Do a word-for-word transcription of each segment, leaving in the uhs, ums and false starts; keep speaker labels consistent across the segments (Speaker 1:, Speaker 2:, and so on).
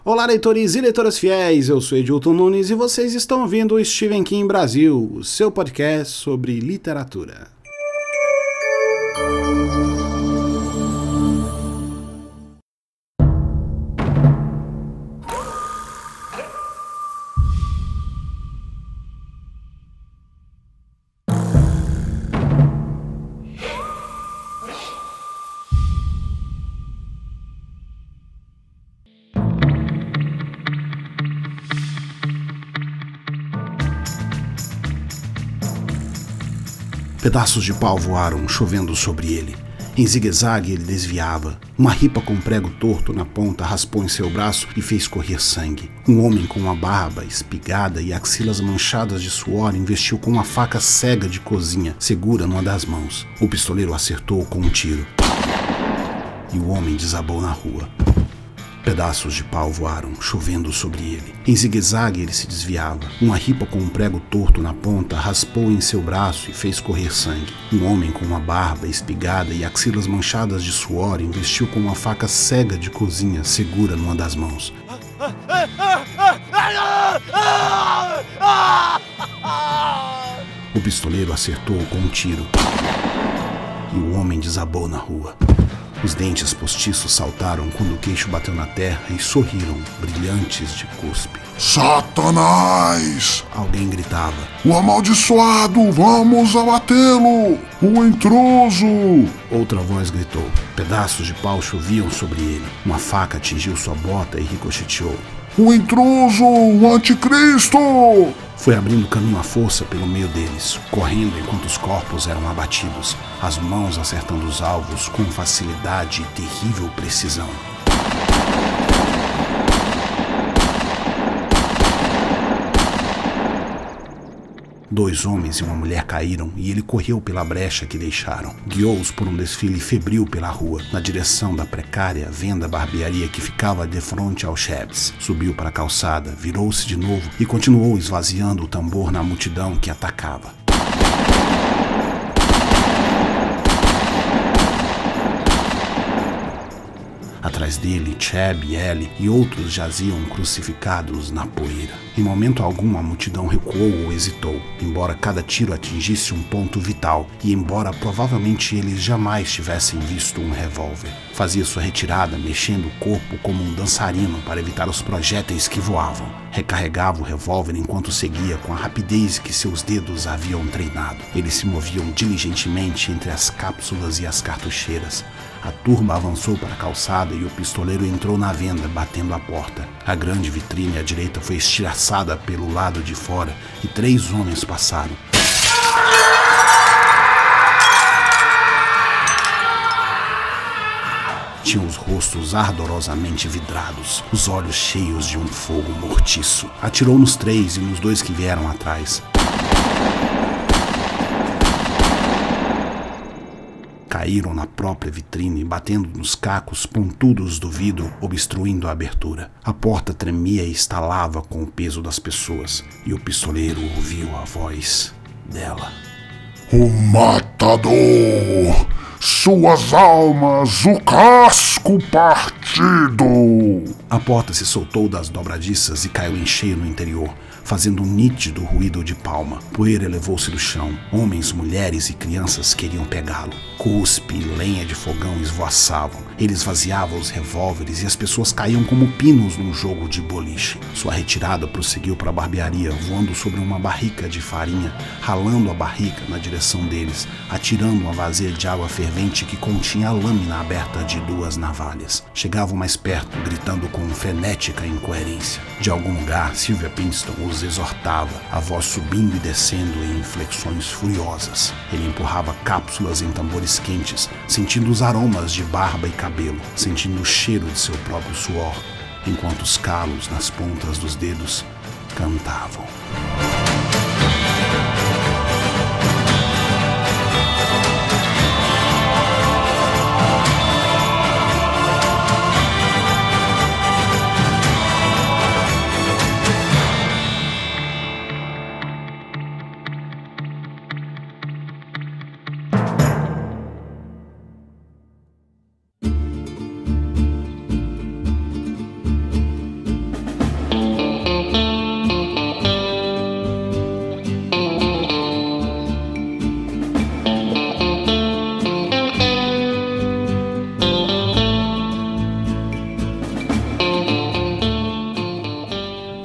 Speaker 1: Olá, leitores e leitoras fiéis, eu sou Edilton Nunes e vocês estão ouvindo o Stephen King Brasil, o seu podcast sobre literatura. Pedaços de pau voaram, chovendo sobre ele. Em zigue-zague ele desviava. Uma ripa com prego torto na ponta raspou em seu braço e fez correr sangue. Um homem com uma barba espigada e axilas manchadas de suor investiu com uma faca cega de cozinha, segura numa das mãos. O pistoleiro acertou com um tiro. E o homem desabou na rua. Pedaços de pau voaram, chovendo sobre ele. Em zigue-zague ele se desviava. Uma ripa com um prego torto na ponta raspou em seu braço e fez correr sangue. Um homem com uma barba espigada e axilas manchadas de suor investiu com uma faca cega de cozinha, segura numa das mãos. O pistoleiro acertou com um tiro. E o homem desabou na rua. Os dentes postiços saltaram quando o queixo bateu na terra e sorriram, brilhantes de cuspe.
Speaker 2: Satanás!
Speaker 1: Alguém gritava.
Speaker 2: O amaldiçoado! Vamos abatê-lo! O intruso!
Speaker 1: Outra voz gritou. Pedaços de pau choviam sobre ele. Uma faca atingiu sua bota e ricocheteou.
Speaker 2: O intruso! O anticristo!
Speaker 1: Foi abrindo caminho à força pelo meio deles, correndo enquanto os corpos eram abatidos, as mãos acertando os alvos com facilidade e terrível precisão. Dois homens e uma mulher caíram e ele correu pela brecha que deixaram. Guiou-os por um desfile febril pela rua, na direção da precária venda barbearia que ficava de frente ao Chebs. Subiu para a calçada, virou-se de novo e continuou esvaziando o tambor na multidão que atacava. Atrás dele, Cheb e Ellie e outros jaziam crucificados na poeira. Em momento algum, a multidão recuou ou hesitou, embora cada tiro atingisse um ponto vital e embora provavelmente eles jamais tivessem visto um revólver. Fazia sua retirada, mexendo o corpo como um dançarino para evitar os projéteis que voavam. Recarregava o revólver enquanto seguia com a rapidez que seus dedos haviam treinado. Eles se moviam diligentemente entre as cápsulas e as cartucheiras. A turma avançou para a calçada e o pistoleiro entrou na venda, batendo a porta. A grande vitrine à direita foi estilhaçada pelo lado de fora e três homens passaram. Tinham os rostos ardorosamente vidrados, os olhos cheios de um fogo mortiço. Atirou nos três e nos dois que vieram atrás. Caíram na própria vitrine, batendo nos cacos pontudos do vidro, obstruindo a abertura. A porta tremia e estalava com o peso das pessoas, e o pistoleiro ouviu a voz dela.
Speaker 2: O matador! Suas almas, o casco partido!
Speaker 1: A porta se soltou das dobradiças e caiu em cheio no interior, fazendo um nítido ruído de palma. Poeira elevou-se do chão. Homens, mulheres e crianças queriam pegá-lo. Cuspe e lenha de fogão esvoaçavam. Ele esvaziava os revólveres e as pessoas caíam como pinos num jogo de boliche. Sua retirada prosseguiu para a barbearia, voando sobre uma barrica de farinha, ralando a barrica na direção deles, atirando uma vasilha de água fervente que continha a lâmina aberta de duas navalhas. Chegavam mais perto, gritando com frenética incoerência. De algum lugar, Sylvia Pinston os exortava, a voz subindo e descendo em inflexões furiosas. Ele empurrava cápsulas em tambores quentes, sentindo os aromas de barba e cabelo, sentindo o cheiro de seu próprio suor, enquanto os calos nas pontas dos dedos cantavam.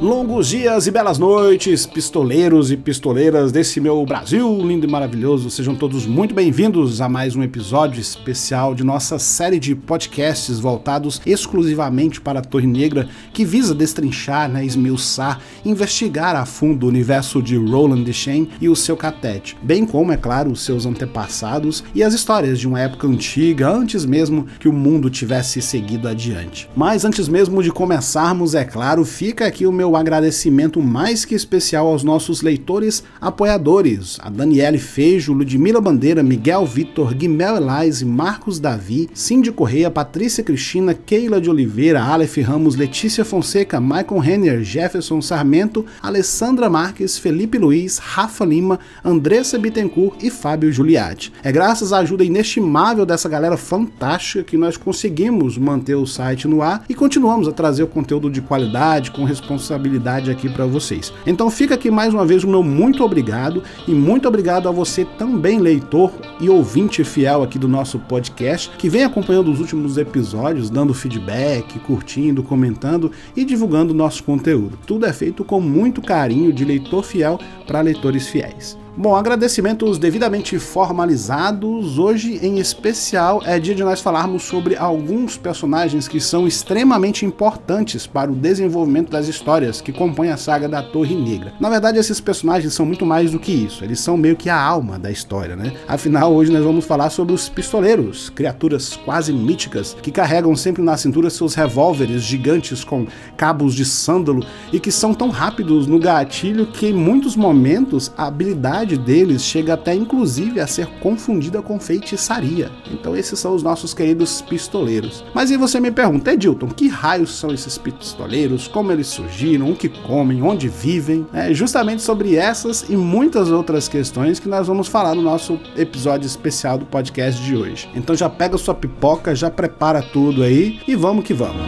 Speaker 1: Longos dias e belas noites, pistoleiros e pistoleiras desse meu Brasil lindo e maravilhoso. Sejam todos muito bem-vindos a mais um episódio especial de nossa série de podcasts voltados exclusivamente para a Torre Negra, que visa destrinchar, né, esmiuçar, investigar a fundo o universo de Roland Deschain e o seu catete, bem como, é claro, os seus antepassados e as histórias de uma época antiga, antes mesmo que o mundo tivesse seguido adiante. Mas antes mesmo de começarmos, é claro, fica aqui o meu agradecimento mais que especial aos nossos leitores apoiadores, a Daniele Feijo, Ludmila Bandeira, Miguel Vitor, Guimel Elise, Marcos Davi, Cindy Correia, Patrícia Cristina, Keila de Oliveira, Aleph Ramos, Letícia Fonseca, Michael Renner, Jefferson Sarmento, Alessandra Marques, Felipe Luiz, Rafa Lima, Andressa Bittencourt e Fábio Giuliatti. É graças à ajuda inestimável dessa galera fantástica que nós conseguimos manter o site no ar e continuamos a trazer o conteúdo de qualidade com responsabilidade aqui para vocês. Então fica aqui mais uma vez o meu muito obrigado e muito obrigado a você também, leitor e ouvinte fiel aqui do nosso podcast, que vem acompanhando os últimos episódios, dando feedback, curtindo, comentando e divulgando o nosso conteúdo. Tudo é feito com muito carinho de leitor fiel para leitores fiéis. Bom, agradecimentos devidamente formalizados. Hoje, em especial, é dia de nós falarmos sobre alguns personagens que são extremamente importantes para o desenvolvimento das histórias que compõem a saga da Torre Negra. Na verdade, esses personagens são muito mais do que isso, eles são meio que a alma da história, né? Afinal, hoje nós vamos falar sobre os pistoleiros, criaturas quase míticas que carregam sempre na cintura seus revólveres gigantes com cabos de sândalo e que são tão rápidos no gatilho que, em muitos momentos, a habilidade deles chega até inclusive a ser confundida com feitiçaria. Então esses são os nossos queridos pistoleiros. Mas aí você me pergunta, Edilton, que raios são esses pistoleiros? Como eles surgiram? O que comem? Onde vivem? É justamente sobre essas e muitas outras questões que nós vamos falar no nosso episódio especial do podcast de hoje. Então já pega sua pipoca, já prepara tudo aí e vamos que vamos.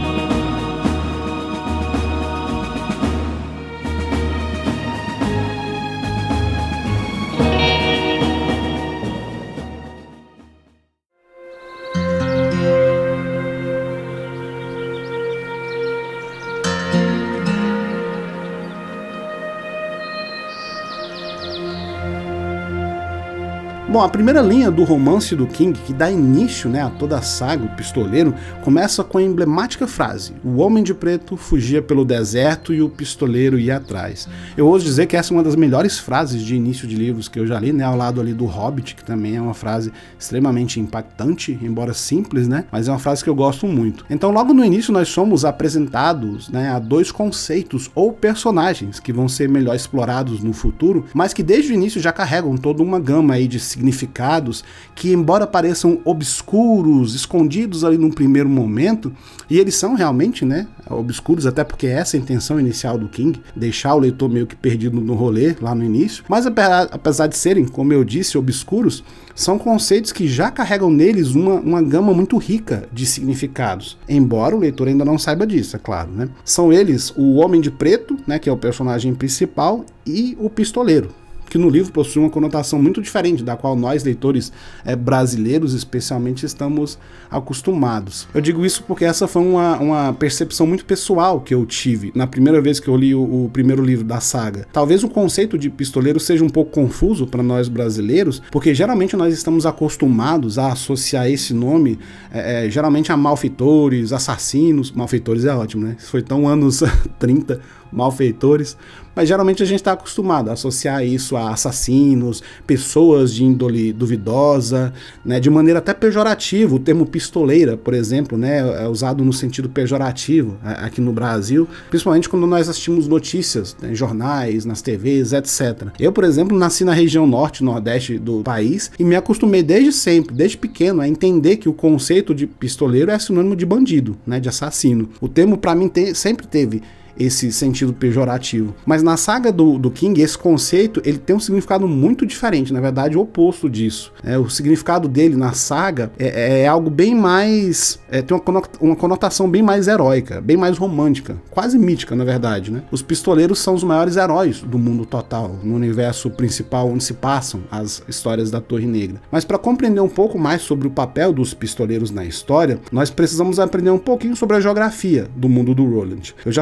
Speaker 1: Bom, a primeira linha do romance do King, que dá início, né, a toda a saga, o pistoleiro, começa com a emblemática frase: o homem de preto fugia pelo deserto e o pistoleiro ia atrás. Eu ouso dizer que essa é uma das melhores frases de início de livros que eu já li, né, ao lado ali do Hobbit, que também é uma frase extremamente impactante, embora simples, né, mas é uma frase que eu gosto muito. Então, logo no início nós somos apresentados, né, a dois conceitos ou personagens que vão ser melhor explorados no futuro, mas que desde o início já carregam toda uma gama aí de significados que, embora pareçam obscuros, escondidos ali num primeiro momento, e eles são realmente, né, obscuros, até porque essa é a intenção inicial do King, deixar o leitor meio que perdido no rolê lá no início, mas apesar de serem, como eu disse, obscuros, são conceitos que já carregam neles uma, uma gama muito rica de significados, embora o leitor ainda não saiba disso, é claro, né? São eles o Homem de Preto, né, que é o personagem principal, e o Pistoleiro, que no livro possui uma conotação muito diferente da qual nós, leitores é, brasileiros especialmente, estamos acostumados. Eu digo isso porque essa foi uma, uma percepção muito pessoal que eu tive na primeira vez que eu li o, o primeiro livro da saga. Talvez o conceito de pistoleiro seja um pouco confuso para nós brasileiros, porque geralmente nós estamos acostumados a associar esse nome é, é, geralmente a malfeitores, assassinos. Malfeitores é ótimo, né? Isso foi tão anos trinta, malfeitores, mas geralmente a gente está acostumado a associar isso a assassinos, pessoas de índole duvidosa, né, de maneira até pejorativa. O termo pistoleira, por exemplo, né, é usado no sentido pejorativo aqui no Brasil, principalmente quando nós assistimos notícias, né, jornais, nas T Vs, etcétera. Eu, por exemplo, nasci na região norte, nordeste do país e me acostumei desde sempre, desde pequeno, a entender que o conceito de pistoleiro é sinônimo de bandido, né, de assassino. O termo, para mim, te, sempre teve esse sentido pejorativo. Mas na saga do, do King, esse conceito ele tem um significado muito diferente, na verdade o oposto disso. É, o significado dele na saga é, é algo bem mais... É, tem uma, uma conotação bem mais heróica, bem mais romântica, quase mítica na verdade, né? Os pistoleiros são os maiores heróis do mundo total, no universo principal onde se passam as histórias da Torre Negra. Mas para compreender um pouco mais sobre o papel dos pistoleiros na história, nós precisamos aprender um pouquinho sobre a geografia do mundo do Roland. Eu já falei um pouco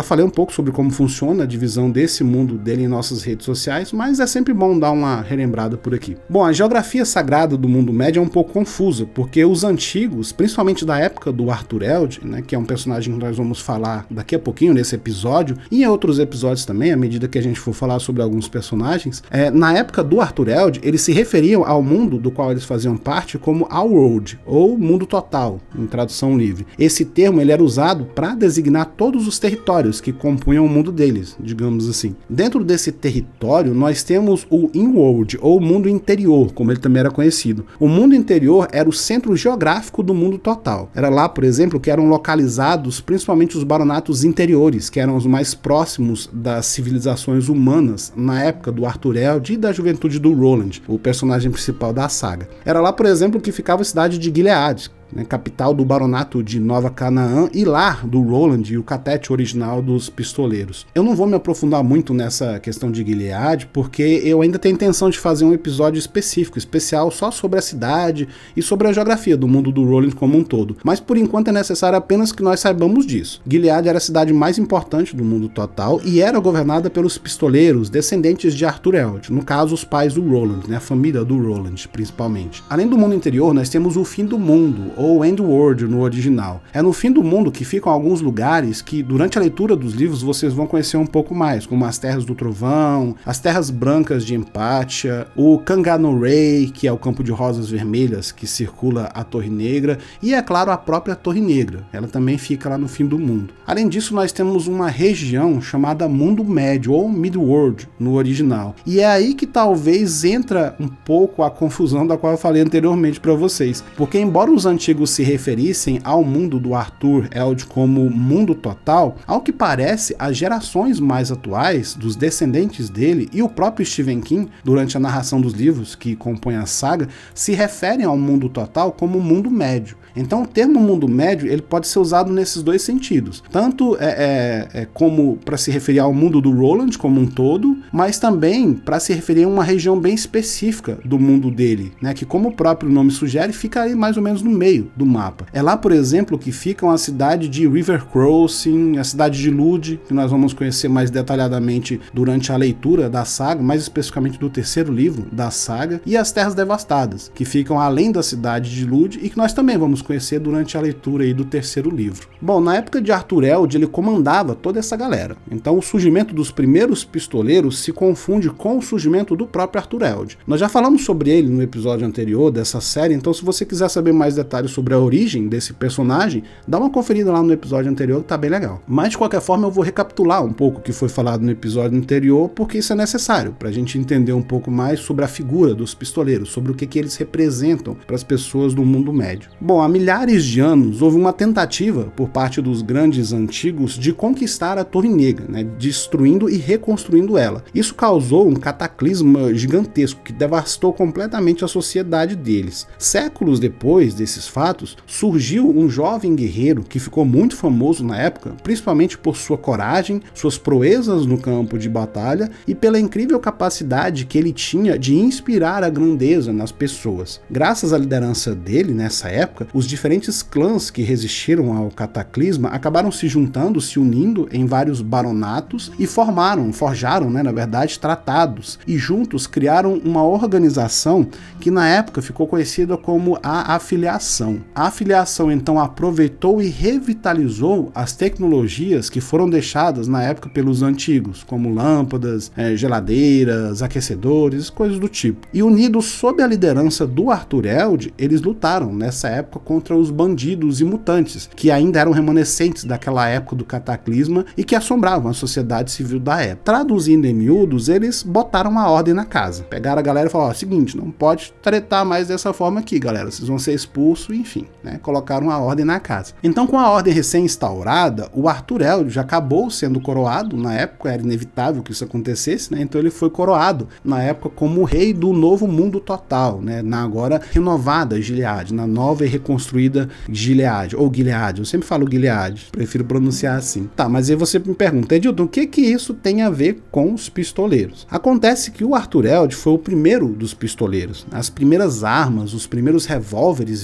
Speaker 1: pouco sobre como funciona a divisão desse mundo dele em nossas redes sociais, mas é sempre bom dar uma relembrada por aqui. Bom, a geografia sagrada do mundo médio é um pouco confusa, porque os antigos, principalmente da época do Arthur-Eld, né, que é um personagem que nós vamos falar daqui a pouquinho nesse episódio, e em outros episódios também, à medida que a gente for falar sobre alguns personagens, é, na época do Arthur-Eld, eles se referiam ao mundo do qual eles faziam parte como Our World, ou mundo total, em tradução livre. Esse termo ele era usado para designar todos os territórios que compunham o mundo deles, digamos assim. Dentro desse território, nós temos o In-World, ou mundo interior, como ele também era conhecido. O mundo interior era o centro geográfico do mundo total. Era lá, por exemplo, que eram localizados principalmente os baronatos interiores, que eram os mais próximos das civilizações humanas na época do Arthur-Eld e da juventude do Roland, o personagem principal da saga. Era lá, por exemplo, que ficava a cidade de Gilead, né, capital do baronato de Nova Canaã e lar do Roland e o catete original dos pistoleiros. Eu não vou me aprofundar muito nessa questão de Gilead, porque eu ainda tenho intenção de fazer um episódio específico, especial, só sobre a cidade e sobre a geografia do mundo do Roland como um todo. Mas por enquanto é necessário apenas que nós saibamos disso. Gilead era a cidade mais importante do mundo total e era governada pelos pistoleiros, descendentes de Arthur-Eld, no caso os pais do Roland, né, a família do Roland principalmente. Além do mundo interior, nós temos o fim do mundo, ou End World no original. É no fim do mundo que ficam alguns lugares que durante a leitura dos livros vocês vão conhecer um pouco mais, como as Terras do Trovão, as Terras Brancas de Empátia, o Kanganorei, que é o campo de rosas vermelhas que circula a Torre Negra, e é claro a própria Torre Negra, ela também fica lá no fim do mundo. Além disso, nós temos uma região chamada Mundo Médio, ou Midworld no original, e é aí que talvez entra um pouco a confusão da qual eu falei anteriormente para vocês, porque embora os antigos se referissem ao mundo do Arthur-Eld como mundo total, ao que parece, as gerações mais atuais dos descendentes dele e o próprio Stephen King, durante a narração dos livros que compõem a saga, se referem ao mundo total como mundo médio. Então o termo mundo médio ele pode ser usado nesses dois sentidos, tanto é, é, é como para se referir ao mundo do Roland como um todo, mas também para se referir a uma região bem específica do mundo dele, né, que como o próprio nome sugere, fica aí mais ou menos no meio do mapa. É lá, por exemplo, que ficam a cidade de River Crossing, a cidade de Lude, que nós vamos conhecer mais detalhadamente durante a leitura da saga, mais especificamente do terceiro livro da saga, e as Terras Devastadas, que ficam além da cidade de Lude e que nós também vamos conhecer durante a leitura aí do terceiro livro. Bom, na época de Arthur-Eld, ele comandava toda essa galera. Então o surgimento dos primeiros pistoleiros se confunde com o surgimento do próprio Arthur-Eld. Nós já falamos sobre ele no episódio anterior dessa série, então se você quiser saber mais detalhes sobre a origem desse personagem, dá uma conferida lá no episódio anterior que tá bem legal. Mas de qualquer forma eu vou recapitular um pouco o que foi falado no episódio anterior, porque isso é necessário pra gente entender um pouco mais sobre a figura dos pistoleiros, sobre o que, que eles representam para as pessoas do mundo médio. Bom, há milhares de anos houve uma tentativa por parte dos grandes antigos de conquistar a Torre Negra, né, destruindo e reconstruindo ela. Isso causou um cataclisma gigantesco que devastou completamente a sociedade deles. Séculos depois desses fatos, surgiu um jovem guerreiro que ficou muito famoso na época, principalmente por sua coragem, suas proezas no campo de batalha e pela incrível capacidade que ele tinha de inspirar a grandeza nas pessoas. Graças à liderança dele nessa época, os diferentes clãs que resistiram ao cataclisma acabaram se juntando, se unindo em vários baronatos e formaram, forjaram, né, na verdade, tratados e juntos criaram uma organização que na época ficou conhecida como a Afiliação. A Afiliação então aproveitou e revitalizou as tecnologias que foram deixadas na época pelos antigos, como lâmpadas, é, geladeiras, aquecedores, coisas do tipo. E unidos sob a liderança do Arthur-Eld, eles lutaram nessa época contra os bandidos e mutantes, que ainda eram remanescentes daquela época do cataclisma e que assombravam a sociedade civil da época. Traduzindo em miúdos, eles botaram a ordem na casa. Pegaram a galera e falaram, ó, seguinte, não pode tretar mais dessa forma aqui, galera, vocês vão ser expulsos, enfim, né? Colocaram a ordem na casa. Então, com a ordem recém-instaurada, o Arthur-Eld já acabou sendo coroado, na época era inevitável que isso acontecesse, né? Então ele foi coroado, na época, como o rei do novo mundo total, né? Na agora renovada Gilead, na nova e reconstruída Gilead, ou Gilead, eu sempre falo Gilead, prefiro pronunciar assim. Tá, mas aí você me pergunta, Edilton, o que que isso tem a ver com os pistoleiros? Acontece que o Arthur-Eld foi o primeiro dos pistoleiros. As primeiras armas, os primeiros revólveres vistos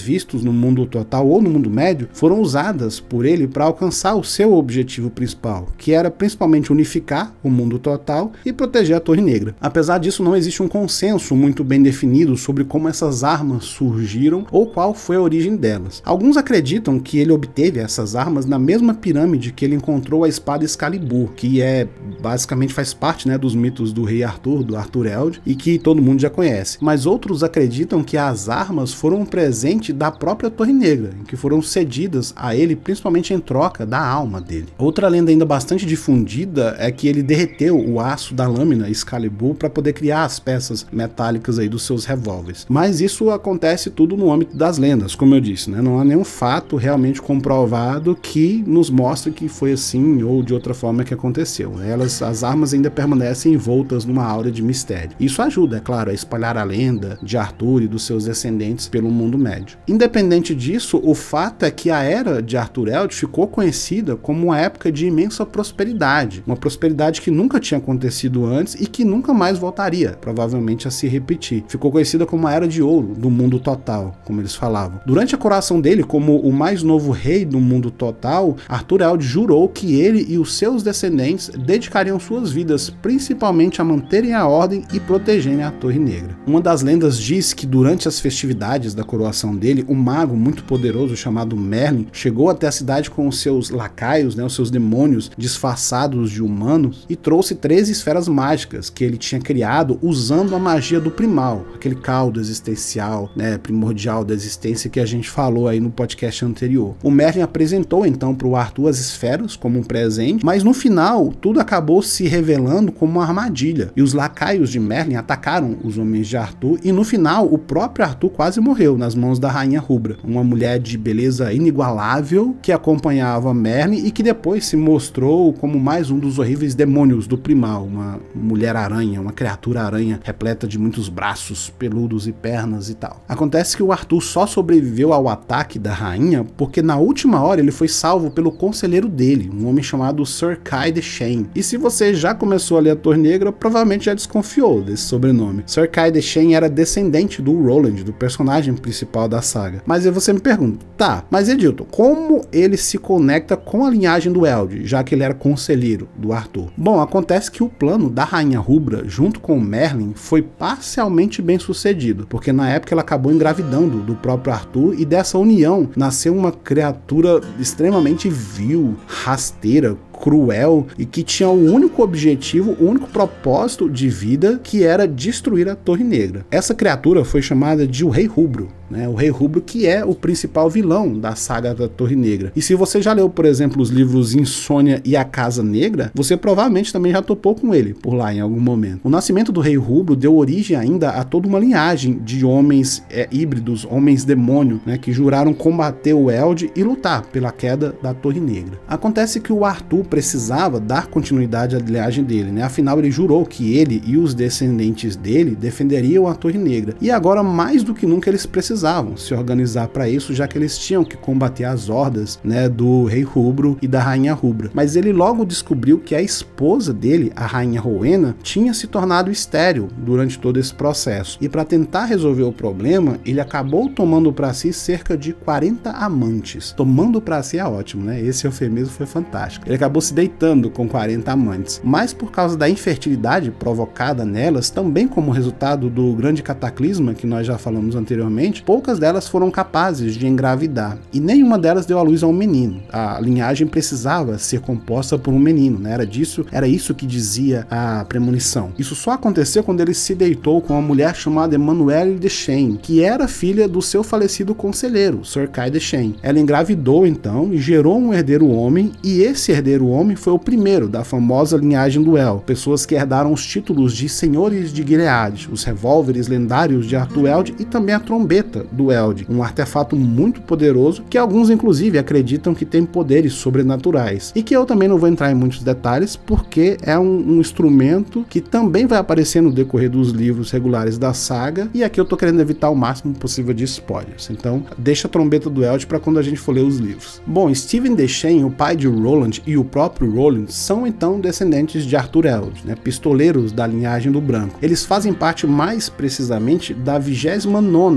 Speaker 1: no mundo total ou no mundo médio foram usadas por ele para alcançar o seu objetivo principal, que era principalmente unificar o mundo total e proteger a Torre Negra. Apesar disso, não existe um consenso muito bem definido sobre como essas armas surgiram ou qual foi a origem delas. Alguns acreditam que ele obteve essas armas na mesma pirâmide que ele encontrou a espada Excalibur, que é basicamente faz parte, né, dos mitos do rei Arthur, do Arthur-Eld, e que todo mundo já conhece. Mas outros acreditam que as armas foram um presente da própria Torre Negra, que foram cedidas a ele principalmente em troca da alma dele. Outra lenda ainda bastante difundida é que ele derreteu o aço da lâmina Excalibur para poder criar as peças metálicas aí dos seus revólveres. Mas isso acontece tudo no âmbito das lendas, como eu disse, né? Não há nenhum fato realmente comprovado que nos mostre que foi assim ou de outra forma que aconteceu. Elas, as armas ainda permanecem envoltas numa aura de mistério. Isso ajuda, é claro, a espalhar a lenda de Arthur e dos seus descendentes pelo mundo médio. Independente disso, o fato é que a era de Arthur-Eld ficou conhecida como uma época de imensa prosperidade, uma prosperidade que nunca tinha acontecido antes e que nunca mais voltaria, provavelmente, a se repetir. Ficou conhecida como a Era de Ouro do mundo total, como eles falavam. Durante a coroação dele como o mais novo rei do mundo total, Arthur-Eld jurou que ele e os seus descendentes dedicariam suas vidas principalmente a manterem a ordem e protegerem a Torre Negra. Uma das lendas diz que durante as festividades da coroação dele, um mago muito poderoso chamado Merlin chegou até a cidade com os seus lacaios, né, os seus demônios disfarçados de humanos, e trouxe treze esferas mágicas que ele tinha criado usando a magia do primal, aquele caldo existencial, né, primordial da existência que a gente falou aí no podcast anterior. O Merlin apresentou então para o Arthur as esferas como um presente, mas no final tudo acabou se revelando como uma armadilha, e os lacaios de Merlin atacaram os homens de Arthur, e no final o próprio Arthur quase morreu nas mãos da Rainha Rubra, uma mulher de beleza inigualável que acompanhava Merlin e que depois se mostrou como mais um dos horríveis demônios do primal, uma mulher aranha, uma criatura aranha repleta de muitos braços peludos e pernas e tal. Acontece que o Arthur só sobreviveu ao ataque da rainha porque na última hora ele foi salvo pelo conselheiro dele, um homem chamado Sir Kai de Shen. E se você já começou a ler a Torre Negra, provavelmente já desconfiou desse sobrenome. Sir Kai de Shen era descendente do Roland, do personagem principal da saga. Mas aí você me pergunta, tá, mas Edilton, como ele se conecta com a linhagem do Eld, já que ele era conselheiro do Arthur? Bom, acontece que o plano da Rainha Rubra, junto com Merlin, foi parcialmente bem sucedido, porque na época ela acabou engravidando do próprio Arthur, e dessa união nasceu uma criatura extremamente vil, rasteira, cruel, e que tinha o único objetivo, o único propósito de vida, que era destruir a Torre Negra. Essa criatura foi chamada de o Rei Rubro, né? O Rei Rubro, que é o principal vilão da saga da Torre Negra. E se você já leu, por exemplo, os livros Insônia e A Casa Negra, você provavelmente também já topou com ele por lá em algum momento. O nascimento do Rei Rubro deu origem ainda a toda uma linhagem de homens é, híbridos, homens demônio, né, que juraram combater o Eld e lutar pela queda da Torre Negra. Acontece que o Arthur precisava dar continuidade à linhagem dele, né? Afinal, ele jurou que ele e os descendentes dele defenderiam a Torre Negra. E agora, mais do que nunca, eles precisavam se organizar para isso, já que eles tinham que combater as hordas, né, do Rei Rubro e da Rainha Rubra. Mas ele logo descobriu que a esposa dele, a Rainha Rowena, tinha se tornado estéril durante todo esse processo. E para tentar resolver o problema, ele acabou tomando para si cerca de quarenta amantes. Tomando para si é ótimo, né? Esse eufemismo foi fantástico. Ele acabou se deitando com quarenta amantes, mas por causa da infertilidade provocada nelas, também como resultado do grande cataclisma que nós já falamos anteriormente, poucas delas foram capazes de engravidar, e nenhuma delas deu à luz a um menino. A linhagem precisava ser composta por um menino, né? Era disso, era isso que dizia a premonição. Isso só aconteceu quando ele se deitou com uma mulher chamada Emmanuelle de Shen, que era filha do seu falecido conselheiro, Sir Kai de Shen. Ela engravidou então e gerou um herdeiro homem, e esse herdeiro homem foi o primeiro da famosa linhagem do El, pessoas que herdaram os títulos de senhores de Gilead, os revólveres lendários de Arthur Eld e também a trombeta do Eld, um artefato muito poderoso que alguns inclusive acreditam que tem poderes sobrenaturais, e que eu também não vou entrar em muitos detalhes porque é um, um instrumento que também vai aparecer no decorrer dos livros regulares da saga, e aqui eu tô querendo evitar o máximo possível de spoilers, então deixa a trombeta do Eld para quando a gente for ler os livros. Bom, Stephen de Shen, o pai de Roland e o próprio Roland são então descendentes de Arthur Eld, né, pistoleiros da linhagem do Branco. Eles fazem parte mais precisamente da vigésima nona geração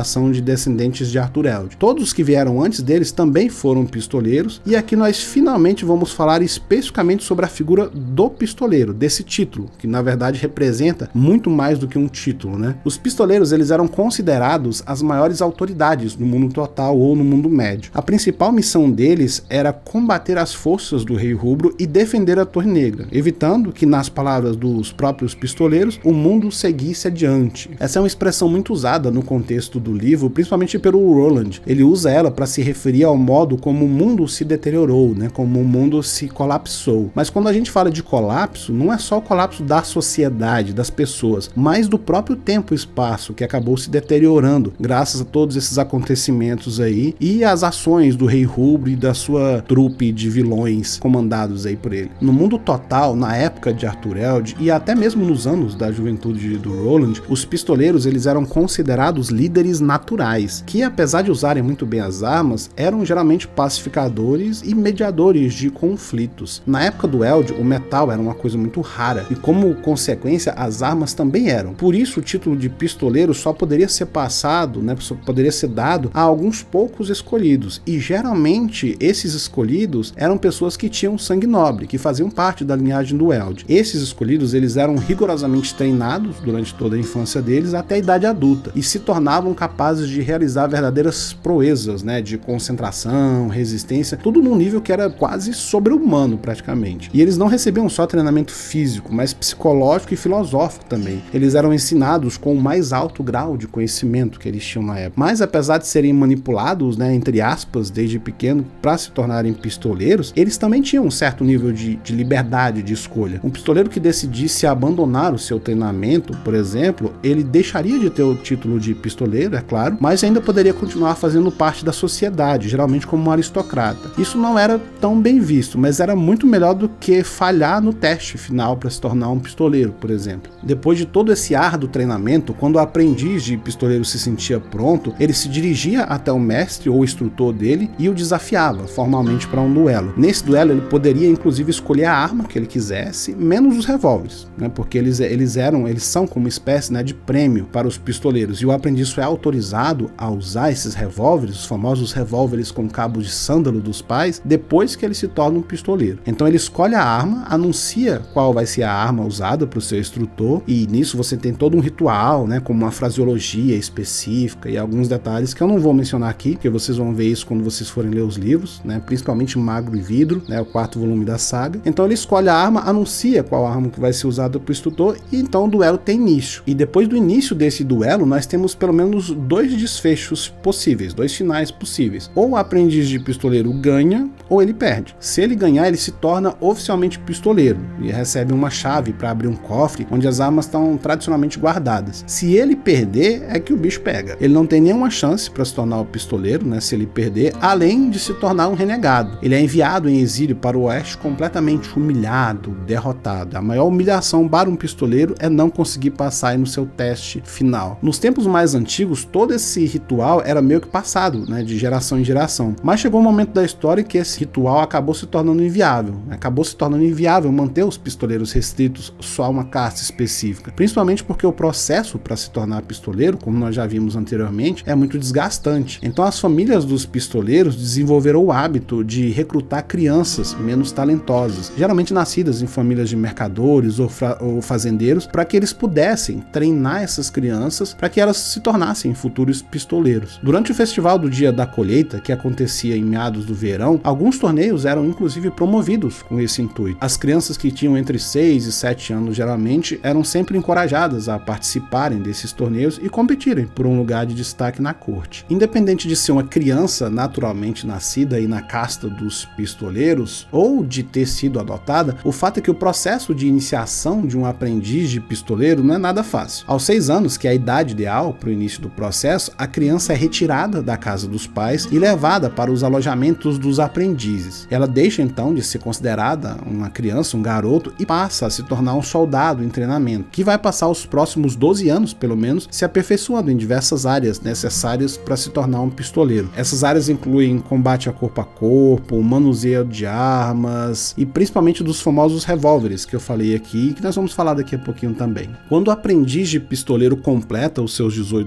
Speaker 1: geração de descendentes de Arthur-Eld. Todos os que vieram antes deles também foram pistoleiros, e aqui nós finalmente vamos falar especificamente sobre a figura do pistoleiro, desse título, que na verdade representa muito mais do que um título, né? Os pistoleiros, eles eram considerados as maiores autoridades no mundo total ou no mundo médio. A principal missão deles era combater as forças do Rei Rubro e defender a Torre Negra, evitando que, nas palavras dos próprios pistoleiros, o mundo seguisse adiante. Essa é uma expressão muito usada no contexto do livro, principalmente pelo Roland. Ele usa ela para se referir ao modo como o mundo se deteriorou, né? Como o mundo se colapsou. Mas quando a gente fala de colapso, não é só o colapso da sociedade, das pessoas, mas do próprio tempo e espaço que acabou se deteriorando graças a todos esses acontecimentos aí e as ações do Rei Rubro e da sua trupe de vilões comandados aí por ele. No mundo total, na época de Arthur-Eld e até mesmo nos anos da juventude do Roland, os pistoleiros, eles eram considerados líderes naturais, que apesar de usarem muito bem as armas, eram geralmente pacificadores e mediadores de conflitos. Na época do Eld, o metal era uma coisa muito rara e, como consequência, as armas também eram. Por isso, o título de pistoleiro só poderia ser passado, né, só poderia ser dado a alguns poucos escolhidos, e geralmente esses escolhidos eram pessoas que tinham sangue nobre, que faziam parte da linhagem do Eld. Esses escolhidos, eles eram rigorosamente treinados durante toda a infância deles até a idade adulta e se tornavam capazes de realizar verdadeiras proezas, né, de concentração, resistência, tudo num nível que era quase sobre-humano praticamente. E eles não recebiam só treinamento físico, mas psicológico e filosófico também. Eles eram ensinados com o mais alto grau de conhecimento que eles tinham na época. Mas apesar de serem manipulados, né, entre aspas, desde pequeno para se tornarem pistoleiros, eles também tinham um certo nível de, de liberdade de escolha. Um pistoleiro que decidisse abandonar o seu treinamento, por exemplo, ele deixaria de ter o título de pistoleiro, é claro, mas ainda poderia continuar fazendo parte da sociedade, geralmente como um aristocrata. Isso não era tão bem visto, mas era muito melhor do que falhar no teste final para se tornar um pistoleiro, por exemplo. Depois de todo esse árduo treinamento, quando o aprendiz de pistoleiro se sentia pronto, ele se dirigia até o mestre ou instrutor dele e o desafiava formalmente para um duelo. Nesse duelo ele poderia inclusive escolher a arma que ele quisesse, menos os revólveres, né, porque eles, eles eram, eles são como uma espécie, né, de prêmio para os pistoleiros, e o aprendiz foi autorizado a usar esses revólveres, os famosos revólveres com cabo de sândalo dos pais, depois que ele se torna um pistoleiro. Então ele escolhe a arma, anuncia qual vai ser a arma usada para o seu instrutor, e nisso você tem todo um ritual, né, como uma fraseologia específica e alguns detalhes que eu não vou mencionar aqui, porque vocês vão ver isso quando vocês forem ler os livros, né, principalmente Magro e Vidro, né, o quarto volume da saga. Então ele escolhe a arma, anuncia qual arma que vai ser usada para o instrutor, e então o duelo tem início. E depois do início desse duelo, nós temos pelo menos dois desfechos possíveis, dois finais possíveis. Ou o aprendiz de pistoleiro ganha, ou ele perde. Se ele ganhar, ele se torna oficialmente pistoleiro e recebe uma chave para abrir um cofre onde as armas estão tradicionalmente guardadas. Se ele perder, é que o bicho pega. Ele não tem nenhuma chance para se tornar o pistoleiro, né, se ele perder, além de se tornar um renegado. Ele é enviado em exílio para o oeste completamente humilhado, derrotado. A maior humilhação para um pistoleiro é não conseguir passar no seu teste final. Nos tempos mais antigos, todo esse ritual era meio que passado, né, de geração em geração. Mas chegou um momento da história que esse ritual acabou se tornando inviável. Acabou se tornando inviável manter os pistoleiros restritos só a uma casta específica. Principalmente porque o processo para se tornar pistoleiro, como nós já vimos anteriormente, é muito desgastante. Então as famílias dos pistoleiros desenvolveram o hábito de recrutar crianças menos talentosas, geralmente nascidas em famílias de mercadores ou, ou fazendeiros, para que eles pudessem treinar essas crianças para que elas se tornassem futuros pistoleiros. Durante o festival do Dia da Colheita, que acontecia em meados do verão, alguns torneios eram inclusive promovidos com esse intuito. As crianças que tinham entre seis e sete anos geralmente eram sempre encorajadas a participarem desses torneios e competirem por um lugar de destaque na corte. Independente de ser uma criança naturalmente nascida aí na casta dos pistoleiros ou de ter sido adotada, o fato é que o processo de iniciação de um aprendiz de pistoleiro não é nada fácil. Aos seis anos, que é a idade ideal para o início do processo, a criança é retirada da casa dos pais e levada para os alojamentos dos aprendizes. Ela deixa então de ser considerada uma criança, um garoto, e passa a se tornar um soldado em treinamento, que vai passar os próximos doze anos, pelo menos, se aperfeiçoando em diversas áreas necessárias para se tornar um pistoleiro. Essas áreas incluem combate a corpo a corpo, manuseio de armas e principalmente dos famosos revólveres que eu falei aqui e que nós vamos falar daqui a pouquinho também. Quando o aprendiz de pistoleiro completa os seus dezoito anos,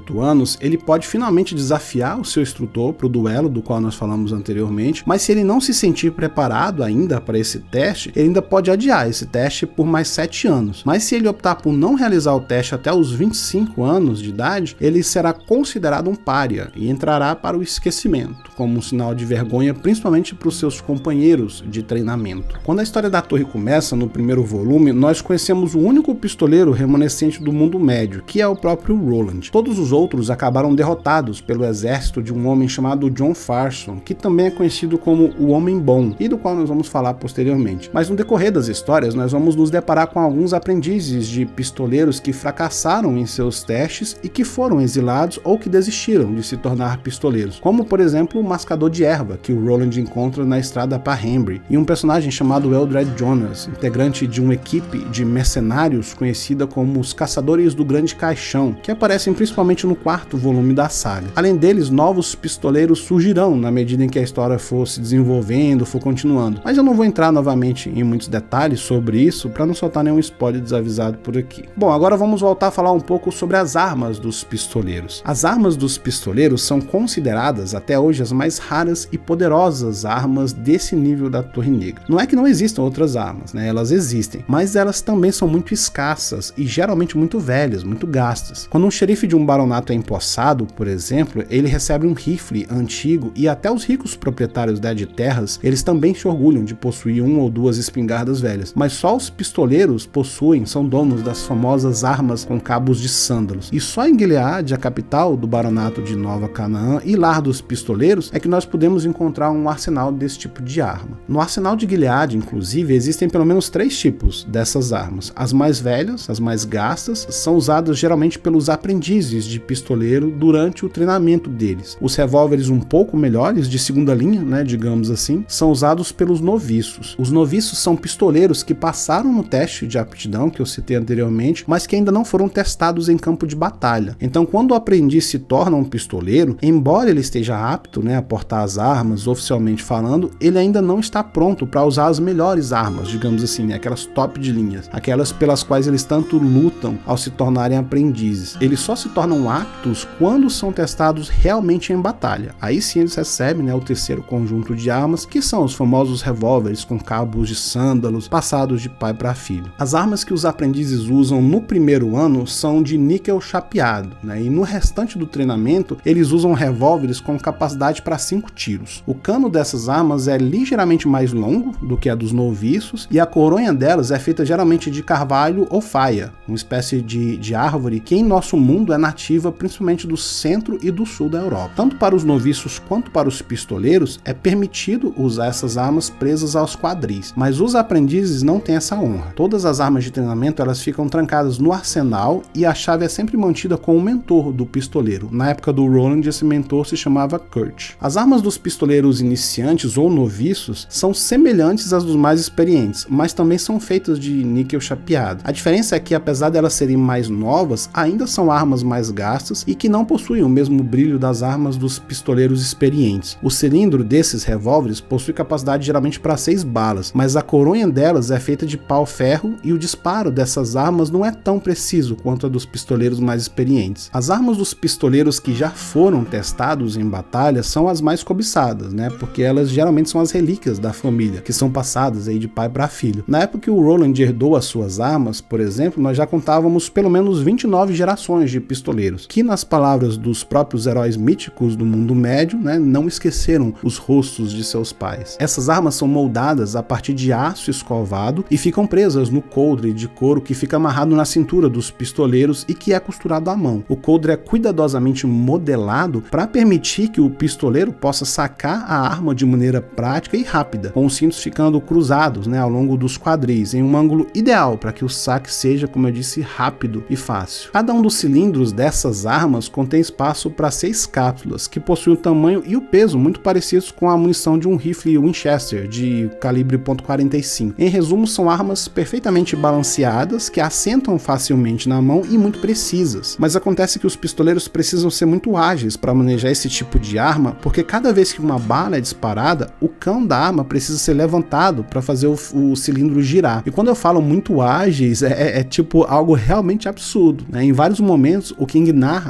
Speaker 1: anos, ele pode finalmente desafiar o seu instrutor para o duelo do qual nós falamos anteriormente, mas se ele não se sentir preparado ainda para esse teste, ele ainda pode adiar esse teste por mais sete anos. Mas se ele optar por não realizar o teste até os vinte e cinco anos de idade, ele será considerado um pária e entrará para o esquecimento, como um sinal de vergonha, principalmente para os seus companheiros de treinamento. Quando a história da torre começa, no primeiro volume, nós conhecemos o único pistoleiro remanescente do mundo médio, que é o próprio Roland. Todos os outros acabaram derrotados pelo exército de um homem chamado John Farson, que também é conhecido como o Homem Bom, e do qual nós vamos falar posteriormente. Mas no decorrer das histórias, nós vamos nos deparar com alguns aprendizes de pistoleiros que fracassaram em seus testes e que foram exilados ou que desistiram de se tornar pistoleiros, como por exemplo o Mascador de Erva, que o Roland encontra na estrada para Hambry, e um personagem chamado Eldred Jonas, integrante de uma equipe de mercenários conhecida como os Caçadores do Grande Caixão, que aparecem principalmente no quarto volume da saga. Além deles, novos pistoleiros surgirão na medida em que a história for se desenvolvendo, for continuando, mas eu não vou entrar novamente em muitos detalhes sobre isso para não soltar nenhum spoiler desavisado por aqui. Bom, agora vamos voltar a falar um pouco sobre as armas dos pistoleiros. As armas dos pistoleiros são consideradas até hoje as mais raras e poderosas armas desse nível da Torre Negra. Não é que não existam outras armas, né? Elas existem, mas elas também são muito escassas e geralmente muito velhas, muito gastas. Quando um xerife de um baronato é empossado, por exemplo, ele recebe um rifle antigo e até os ricos proprietários de terras, eles também se orgulham de possuir uma ou duas espingardas velhas, mas só os pistoleiros possuem, são donos das famosas armas com cabos de sândalos. E só em Gilead, a capital do baronato de Nova Canaã e lar dos pistoleiros, é que nós podemos encontrar um arsenal desse tipo de arma. No arsenal de Gilead, inclusive, existem pelo menos três tipos dessas armas. As mais velhas, as mais gastas, são usadas geralmente pelos aprendizes de pistoleiro durante o treinamento deles. Os revólveres um pouco melhores, de segunda linha, né, digamos assim, são usados pelos noviços. Os noviços são pistoleiros que passaram no teste de aptidão que eu citei anteriormente, mas que ainda não foram testados em campo de batalha. Então, quando o aprendiz se torna um pistoleiro, embora ele esteja apto, né, a portar as armas, oficialmente falando, ele ainda não está pronto para usar as melhores armas, digamos assim, né, aquelas top de linhas, aquelas pelas quais eles tanto lutam ao se tornarem aprendizes. Eles só se tornam aptos quando são testados realmente em batalha. Aí sim eles recebem, né, o terceiro conjunto de armas, que são os famosos revólveres com cabos de sândalos passados de pai para filho. As armas que os aprendizes usam no primeiro ano são de níquel chapeado, né? E no restante do treinamento eles usam revólveres com capacidade para cinco tiros. O cano dessas armas é ligeiramente mais longo do que a dos noviços e a coronha delas é feita geralmente de carvalho ou faia, uma espécie de, de árvore que em nosso mundo é nativa principalmente do centro e do sul da Europa. Tanto para os noviços quanto para os pistoleiros é permitido usar essas armas presas aos quadris, mas os aprendizes não têm essa honra. Todas as armas de treinamento elas ficam trancadas no arsenal e a chave é sempre mantida com o mentor do pistoleiro. Na época do Roland, esse mentor se chamava Kurt. As armas dos pistoleiros iniciantes ou noviços são semelhantes às dos mais experientes, mas também são feitas de níquel chapeado. A diferença é que, apesar de elas serem mais novas, ainda são armas mais gastas e que não possuem o mesmo brilho das armas dos pistoleiros experientes. O cilindro desses revólveres possui capacidade geralmente para seis balas, mas a coronha delas é feita de pau-ferro e o disparo dessas armas não é tão preciso quanto a dos pistoleiros mais experientes. As armas dos pistoleiros que já foram testados em batalha são as mais cobiçadas, né? Porque elas geralmente são as relíquias da família, que são passadas aí de pai para filho. Na época que o Roland herdou as suas armas, por exemplo, nós já contávamos pelo menos vinte e nove gerações de pistoleiros, que nas palavras dos próprios heróis míticos do mundo médio, né, não esqueceram os rostos de seus pais. Essas armas são moldadas a partir de aço escovado e ficam presas no coldre de couro que fica amarrado na cintura dos pistoleiros e que é costurado à mão. O coldre é cuidadosamente modelado para permitir que o pistoleiro possa sacar a arma de maneira prática e rápida, com os cintos ficando cruzados, né, ao longo dos quadris, em um ângulo ideal para que o saque seja, como eu disse, rápido e fácil. Cada um dos cilindros dessas armas contém espaço para seis cápsulas, que possuem o tamanho e o peso muito parecidos com a munição de um rifle Winchester de calibre ponto quarenta e cinco. Em resumo, são armas perfeitamente balanceadas, que assentam facilmente na mão e muito precisas. Mas acontece que os pistoleiros precisam ser muito ágeis para manejar esse tipo de arma, porque cada vez que uma bala é disparada, o cão da arma precisa ser levantado para fazer o, o cilindro girar. E quando eu falo muito ágeis, é, é, é tipo algo realmente absurdo, né? Em vários momentos, o King narra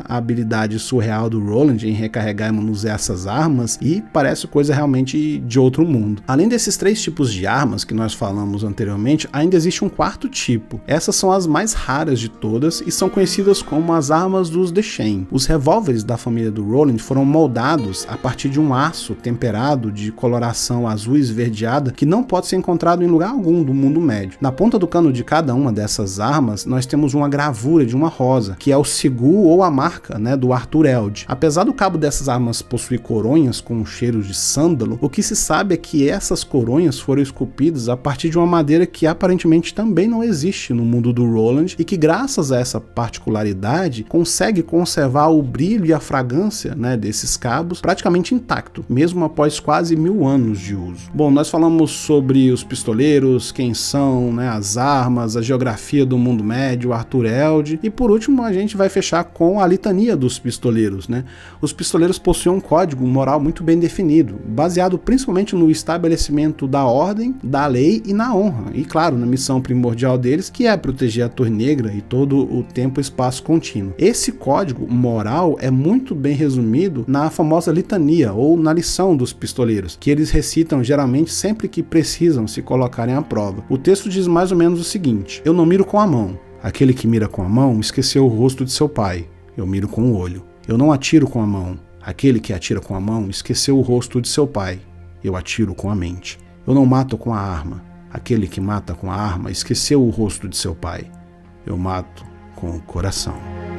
Speaker 1: a habilidade surreal do Roland em recarregar e manusear essas armas e parece coisa realmente de outro mundo. Além desses três tipos de armas que nós falamos anteriormente, ainda existe um quarto tipo. Essas são as mais raras de todas e são conhecidas como as armas dos Deschain. Os revólveres da família do Roland foram moldados a partir de um aço temperado de coloração azul esverdeada que não pode ser encontrado em lugar algum do mundo médio. Na ponta do cano de cada uma dessas armas, nós temos uma gravura de uma rosa, que é o sigu ou a marca, né, do Arthur Elde. Apesar do cabo dessas armas possuir coronhas com cheiro de sândalo, o que se sabe é que essas coronhas foram esculpidas a partir de uma madeira que aparentemente também não existe no mundo do Roland e que, graças a essa particularidade, consegue conservar o brilho e a fragrância, né, desses cabos praticamente intacto, mesmo após quase mil anos de uso. Bom, nós falamos sobre os pistoleiros, quem são, né, as armas, a geografia do mundo médio, Arthur Elde, e por último a gente vai fechar com a litania dos pistoleiros, né? Os pistoleiros possuem um código moral muito bem definido, baseado principalmente no estabelecimento da ordem, da lei e na honra, e claro, na missão primordial deles, que é proteger a Torre Negra e todo o tempo e espaço contínuo. Esse código moral é muito bem resumido na famosa litania, ou na lição dos pistoleiros, que eles recitam geralmente sempre que precisam se colocarem à prova. O texto diz mais ou menos o seguinte: eu não miro com a mão. Aquele que mira com a mão esqueceu o rosto de seu pai. Eu miro com o olho. Eu não atiro com a mão. Aquele que atira com a mão esqueceu o rosto de seu pai. Eu atiro com a mente. Eu não mato com a arma. Aquele que mata com a arma esqueceu o rosto de seu pai. Eu mato com o coração.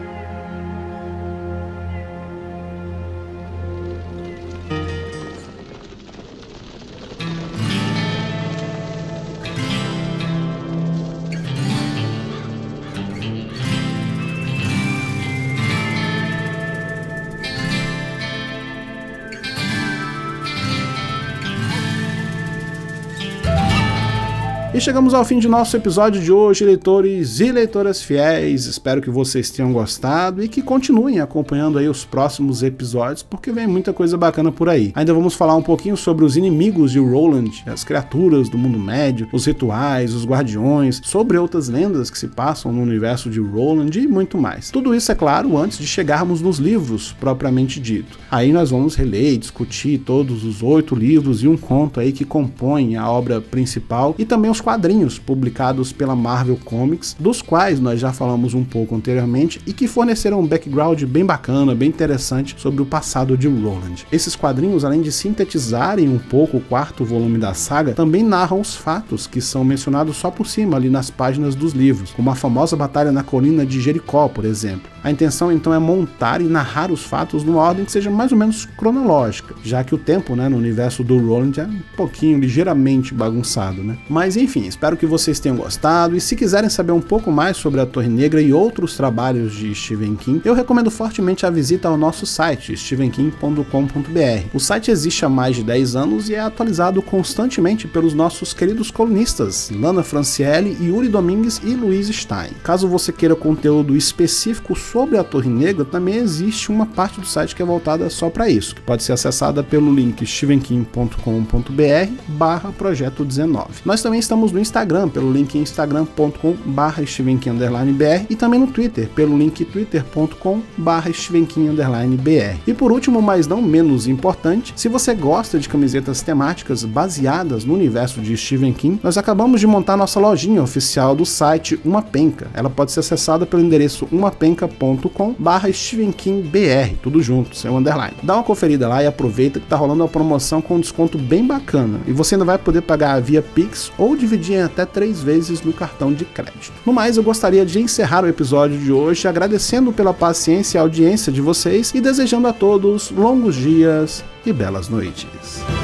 Speaker 1: E chegamos ao fim de nosso episódio de hoje, leitores e leitoras fiéis. Espero que vocês tenham gostado e que continuem acompanhando aí os próximos episódios, porque vem muita coisa bacana por aí. Ainda vamos falar um pouquinho sobre os inimigos de Roland, as criaturas do mundo médio, os rituais, os guardiões, sobre outras lendas que se passam no universo de Roland e muito mais. Tudo isso, é claro, antes de chegarmos nos livros propriamente dito. Aí nós vamos reler e discutir todos os oito livros e um conto aí que compõem a obra principal e também os quadrinhos publicados pela Marvel Comics, dos quais nós já falamos um pouco anteriormente e que forneceram um background bem bacana, bem interessante sobre o passado de Roland. Esses quadrinhos, além de sintetizarem um pouco o quarto volume da saga, também narram os fatos que são mencionados só por cima ali nas páginas dos livros, como a famosa batalha na colina de Jericó, por exemplo. A intenção então é montar e narrar os fatos numa ordem que seja mais ou menos cronológica, já que o tempo, né, no universo do Roland é um pouquinho ligeiramente bagunçado, né? Mas enfim, espero que vocês tenham gostado, e se quiserem saber um pouco mais sobre a Torre Negra e outros trabalhos de Stephen King, eu recomendo fortemente a visita ao nosso site, steven king ponto com ponto b r. O site existe há mais de dez anos e é atualizado constantemente pelos nossos queridos colunistas Lana Franciele, Yuri Domingues e Luiz Stein. Caso você queira conteúdo específico sobre a Torre Negra, também existe uma parte do site que é voltada só para isso, que pode ser acessada pelo link steven king ponto com ponto b r barra projeto dezenove. Nós também estamos no Instagram, pelo link instagram ponto com barra steven king underline b r, e também no Twitter, pelo link twitter ponto com barra steven king underline b r. E por último, mas não menos importante, se você gosta de camisetas temáticas baseadas no universo de Stephen King, nós acabamos de montar nossa lojinha oficial do site Uma Penca. Ela pode ser acessada pelo endereço uma penca ponto com barra steven king b r, tudo junto, sem underline. Dá uma conferida lá e aproveita que tá rolando uma promoção com um desconto bem bacana, e você ainda vai poder pagar via Pix ou dividir em até três vezes no cartão de crédito. No mais, eu gostaria de encerrar o episódio de hoje agradecendo pela paciência e audiência de vocês e desejando a todos longos dias e belas noites.